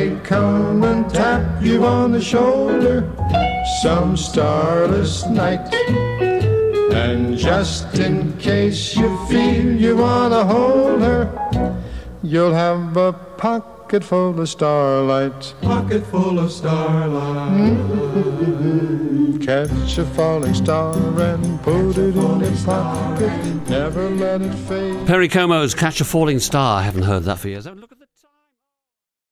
may come and tap you on the shoulder some starless night. And just in case you feel you wanna hold her, you'll have a pocket full of starlight. Pocket full of starlight. Catch a falling star and put it in your pocket. Never let it fade. Perry Como's Catch a Falling Star. I haven't heard that for years. Look at